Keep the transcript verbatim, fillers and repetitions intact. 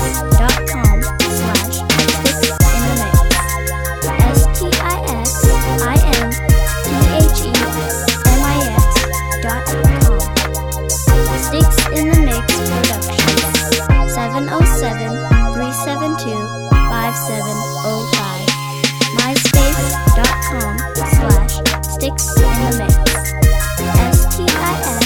dot com slash sticks in the mix. S T I X I N T H E M I X dot com. Sticks in the Mix Productions. seven oh seven, three seven two, five seven oh five. myspace dot com slash sticks in the mix. S T I X